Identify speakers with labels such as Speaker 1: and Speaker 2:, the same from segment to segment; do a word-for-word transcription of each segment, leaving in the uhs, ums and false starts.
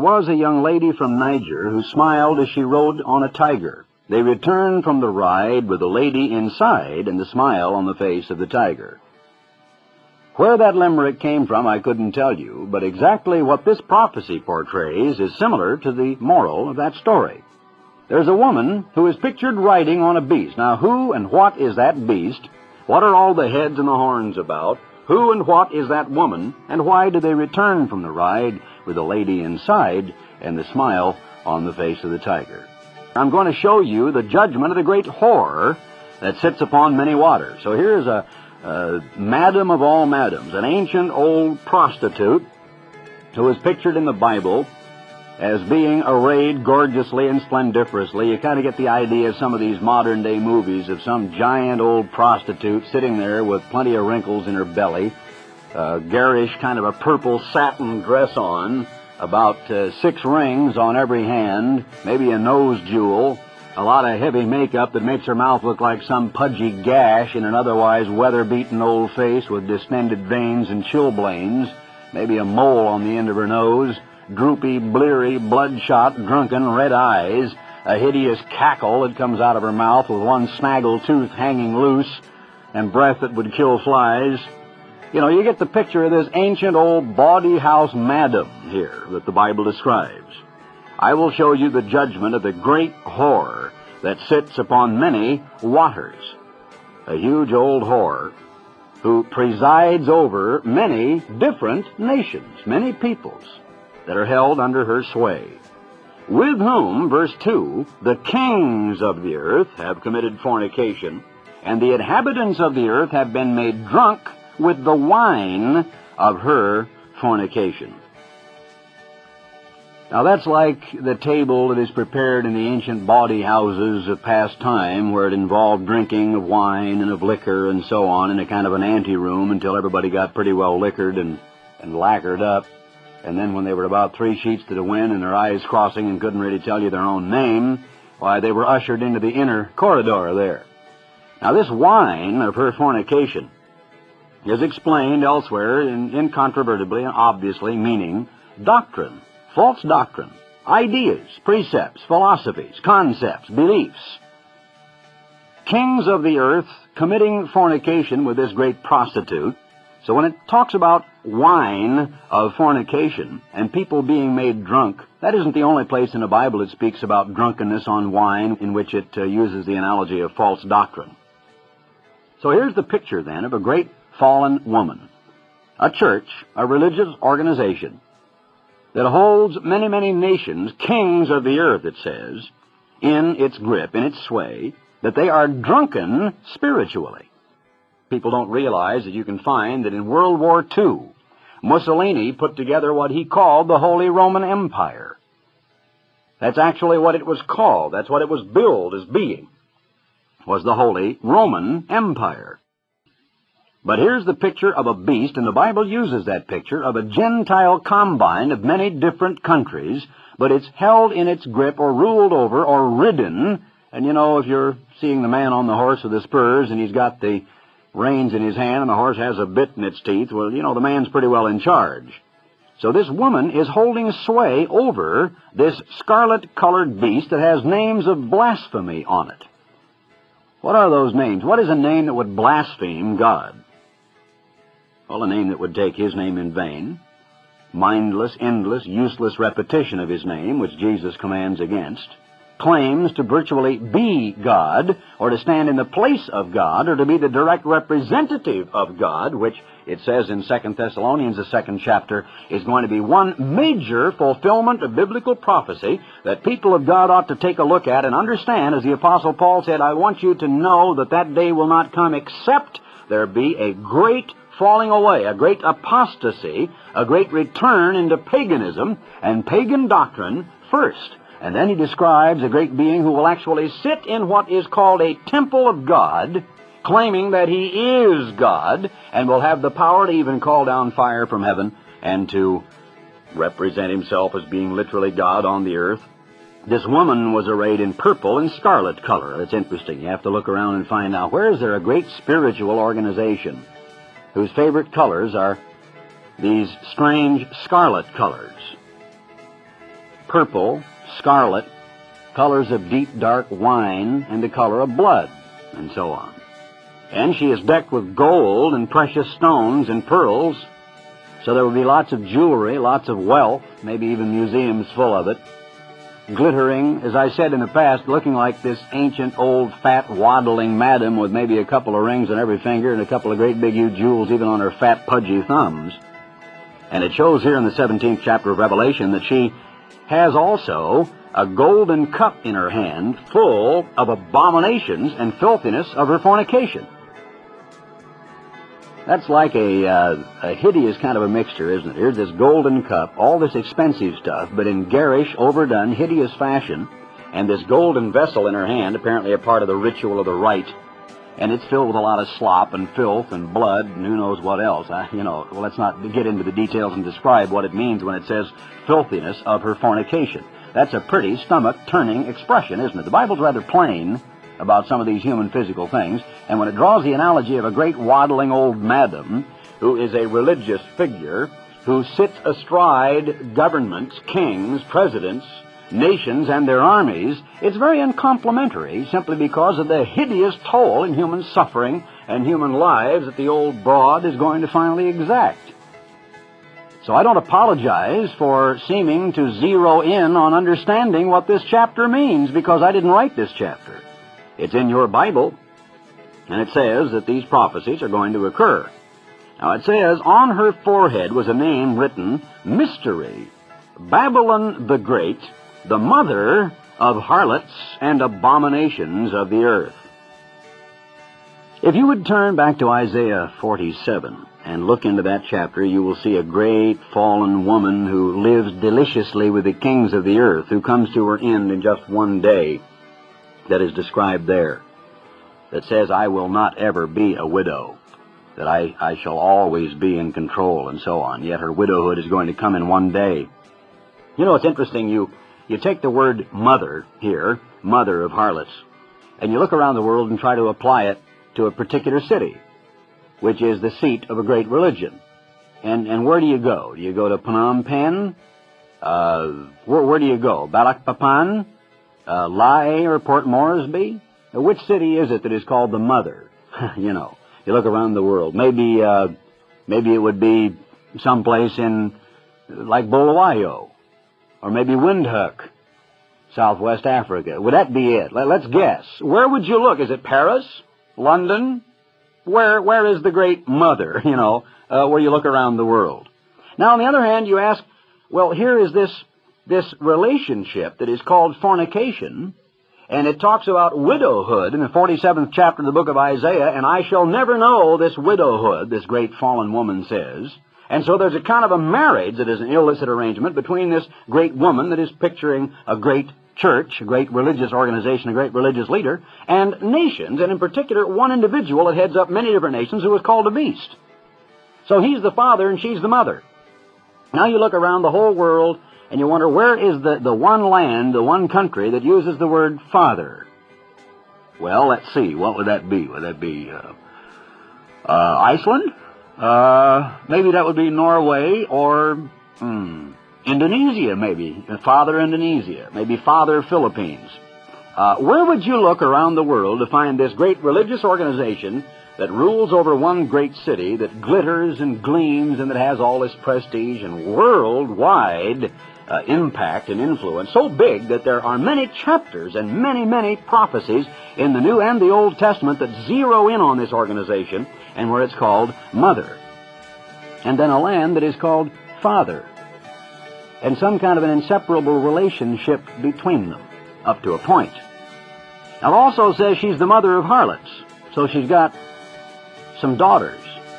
Speaker 1: was a young lady from Niger who smiled as she rode on a tiger. They returned from the ride with the lady inside and the smile on the face of the tiger. Where that limerick came from I couldn't tell you, but exactly what this prophecy portrays is similar to the moral of that story. There's a woman who is pictured riding on a beast. Now, who and what is that beast? What are all the heads and the horns about? Who and what is that woman? And why do they return from the ride with a lady inside and the smile on the face of the tiger? I'm going to show you the judgment of the great whore that sits upon many waters. So here's a, a madam of all madams, an ancient old prostitute who is pictured in the Bible as being arrayed gorgeously and splendiferously. You kind of get the idea of some of these modern-day movies of some giant old prostitute sitting there with plenty of wrinkles in her belly, a garish kind of a purple satin dress on, about uh, six rings on every hand, maybe a nose jewel, a lot of heavy makeup that makes her mouth look like some pudgy gash in an otherwise weather-beaten old face with distended veins and chilblains, maybe a mole on the end of her nose, droopy, bleary, bloodshot, drunken red eyes, a hideous cackle that comes out of her mouth with one snaggle tooth hanging loose, and breath that would kill flies. You know, you get the picture of this ancient old bawdy house madam here that the Bible describes. I will show you the judgment of the great whore that sits upon many waters. A huge old whore who presides over many different nations, many peoples that are held under her sway, with whom, verse two, the kings of the earth have committed fornication, and the inhabitants of the earth have been made drunk with the wine of her fornication. Now that's like the table that is prepared in the ancient bawdy houses of past time, where it involved drinking of wine and of liquor and so on in a kind of an anteroom until everybody got pretty well liquored and, and lacquered up. And then when they were about three sheets to the wind and their eyes crossing and couldn't really tell you their own name, why, they were ushered into the inner corridor there. Now this wine of her fornication is explained elsewhere in, incontrovertibly and obviously meaning doctrine, false doctrine, ideas, precepts, philosophies, concepts, beliefs. Kings of the earth committing fornication with this great prostitute. So when it talks about wine of fornication and people being made drunk, that isn't the only place in the Bible it speaks about drunkenness on wine, in which it uh, uses the analogy of false doctrine. So here's the picture then of a great fallen woman, a church, a religious organization that holds many, many nations, kings of the earth, it says, in its grip, in its sway, that they are drunken spiritually. People don't realize that you can find that in World War Two, Mussolini put together what he called the Holy Roman Empire. That's actually what it was called. That's what it was billed as being, was the Holy Roman Empire. But here's the picture of a beast, and the Bible uses that picture of a Gentile combine of many different countries, but it's held in its grip or ruled over or ridden. And you know, if you're seeing the man on the horse with the spurs and he's got the reins in his hand and the horse has a bit in its teeth, well, you know, the man's pretty well in charge. So this woman is holding sway over this scarlet-colored beast that has names of blasphemy on it. What are those names? What is a name that would blaspheme God? Well, a name that would take His name in vain, mindless, endless, useless repetition of His name, which Jesus commands against, claims to virtually be God, or to stand in the place of God, or to be the direct representative of God, which it says in Second Thessalonians, the second chapter, is going to be one major fulfillment of biblical prophecy that people of God ought to take a look at and understand. As the Apostle Paul said, I want you to know that that day will not come except there be a great falling away, a great apostasy, a great return into paganism and pagan doctrine first. And then he describes a great being who will actually sit in what is called a temple of God, claiming that he is God, and will have the power to even call down fire from heaven and to represent himself as being literally God on the earth. This woman was arrayed in purple and scarlet color. It's interesting. You have to look around and find out, where is there a great spiritual organization whose favorite colors are these strange scarlet colors? purple, scarlet, colors of deep dark wine, and the color of blood, and so on. And she is decked with gold and precious stones and pearls, so there will be lots of jewelry, lots of wealth, maybe even museums full of it, glittering, as I said in the past, looking like this ancient, old, fat, waddling madam with maybe a couple of rings on every finger and a couple of great big huge jewels even on her fat, pudgy thumbs. And it shows here in the seventeenth chapter of Revelation that she has also a golden cup in her hand full of abominations and filthiness of her fornication. That's like a, uh, a hideous kind of a mixture, isn't it? Here's this golden cup, all this expensive stuff, but in garish, overdone, hideous fashion, and this golden vessel in her hand, apparently a part of the ritual of the rite, and it's filled with a lot of slop and filth and blood and who knows what else. I, you know, well, let's not get into the details and describe what it means when it says filthiness of her fornication. That's a pretty stomach-turning expression, isn't it? The Bible's rather plain about some of these human physical things, and when it draws the analogy of a great waddling old madam who is a religious figure who sits astride governments, kings, presidents, nations, and their armies, it's very uncomplimentary simply because of the hideous toll in human suffering and human lives that the old broad is going to finally exact. So I don't apologize for seeming to zero in on understanding what this chapter means, because I didn't write this chapter. It's in your Bible, and it says that these prophecies are going to occur. Now it says, on her forehead was a name written, Mystery, Babylon the Great, the mother of harlots and abominations of the earth. If you would turn back to Isaiah forty-seven and look into that chapter, you will see a great fallen woman who lives deliciously with the kings of the earth, who comes to her end in just one day. That is described there, that says, I will not ever be a widow, that I, I shall always be in control, and so on. Yet her widowhood is going to come in one day. You know, it's interesting, you, you take the word mother here, mother of harlots, and you look around the world and try to apply it to a particular city, which is the seat of a great religion. And, and where do you go? Do you go to Phnom Penh? Uh, where, where do you go? Balikpapan? Uh, Lae or Port Moresby? Now, which city is it that is called the mother? You know, you look around the world. Maybe, uh, maybe it would be someplace in, like Bulawayo, or maybe Windhoek, Southwest Africa. Would that be it? Let, let's guess. Where would you look? Is it Paris? London? Where, where is the great mother, you know, uh, where you look around the world? Now, on the other hand, you ask, well, here is this this relationship that is called fornication, and it talks about widowhood in the forty-seventh chapter of the book of Isaiah, and I shall never know this widowhood, this great fallen woman says. And so there's a kind of a marriage that is an illicit arrangement between this great woman that is picturing a great church, a great religious organization, a great religious leader, and nations, and in particular one individual that heads up many different nations who is called a beast. So he's the father and she's the mother. Now you look around the whole world and you wonder, where is the, the one land, the one country that uses the word father? Well, let's see. What would that be? Would that be uh, uh, Iceland? Uh, maybe that would be Norway or hmm, Indonesia, maybe. Father Indonesia. Maybe Father Philippines. Uh, where would you look around the world to find this great religious organization that rules over one great city, that glitters and gleams and that has all this prestige and worldwide uh, impact and influence, so big that there are many chapters and many, many prophecies in the New and the Old Testament that zero in on this organization, and where it's called Mother. And then a land that is called Father. And some kind of an inseparable relationship between them, up to a point. Now it also says she's the mother of harlots, so she's got some daughters,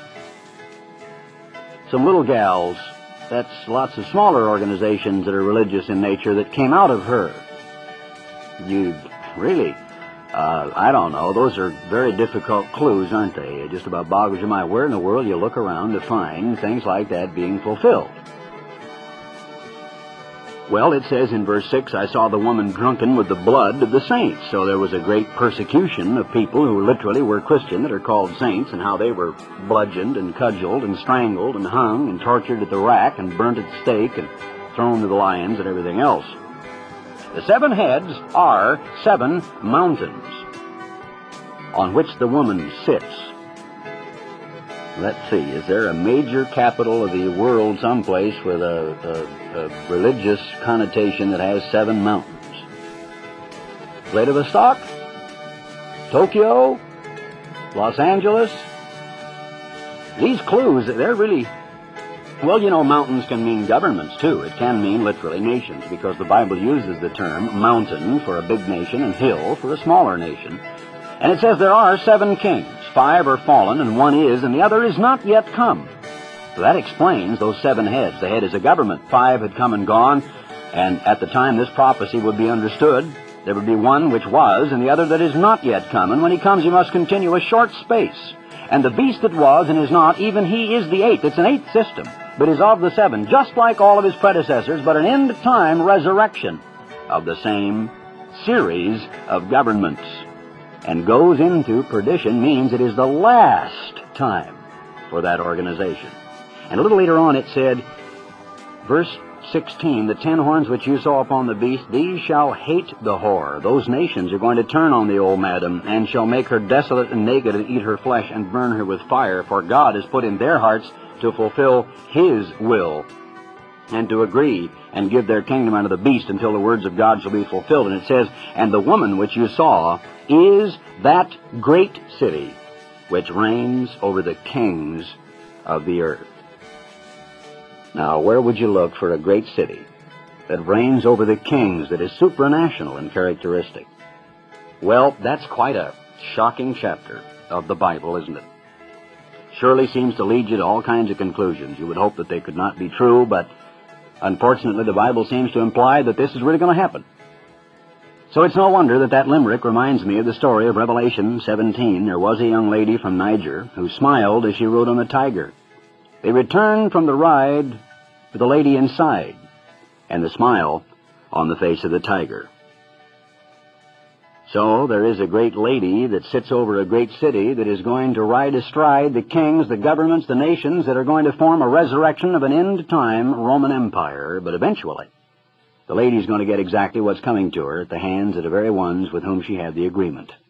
Speaker 1: some little gals. That's lots of smaller organizations that are religious in nature that came out of her. You really, uh, I don't know, those are very difficult clues, aren't they? It just about boggles your mind. Where in the world you look around to find things like that being fulfilled? Well, it says in verse six, I saw the woman drunken with the blood of the saints. So there was a great persecution of people who literally were Christian, that are called saints, and how they were bludgeoned and cudgeled and strangled and hung and tortured at the rack and burnt at the stake and thrown to the lions and everything else. The seven heads are seven mountains on which the woman sits. Let's see, is there a major capital of the world someplace with a, a, a religious connotation that has seven mountains? Vladivostok? Tokyo? Los Angeles? These clues, they're really... Well, you know, mountains can mean governments, too. It can mean literally nations, because the Bible uses the term mountain for a big nation and hill for a smaller nation. And it says there are seven kings. Five are fallen, and one is, and the other is not yet come. So that explains those seven heads. The head is a government. Five had come and gone, and at the time this prophecy would be understood, there would be one which was, and the other that is not yet come. And when he comes, he must continue a short space. And the beast that was and is not, even he is the eighth. It's an eighth system, but is of the seven, just like all of his predecessors, but an end-time resurrection of the same series of governments. And goes into perdition means it is the last time for that organization. And a little later on it said, verse sixteen, the ten horns which you saw upon the beast, these shall hate the whore. Those nations are going to turn on the old madam, and shall make her desolate and naked, and eat her flesh, and burn her with fire. For God has put in their hearts to fulfill His will, and to agree, and give their kingdom unto the beast, until the words of God shall be fulfilled. And it says, and the woman which you saw is that great city which reigns over the kings of the earth. Now, where would you look for a great city that reigns over the kings, that is supranational in characteristic? Well, that's quite a shocking chapter of the Bible, isn't it? Surely seems to lead you to all kinds of conclusions. You would hope that they could not be true, but unfortunately the Bible seems to imply that this is really going to happen. So it's no wonder that that limerick reminds me of the story of Revelation seventeen. There was a young lady from Niger who smiled as she rode on the tiger. They returned from the ride with the lady inside, and the smile on the face of the tiger. So there is a great lady that sits over a great city that is going to ride astride the kings, the governments, the nations that are going to form a resurrection of an end-time Roman Empire. But eventually, the lady's going to get exactly what's coming to her at the hands of the very ones with whom she had the agreement.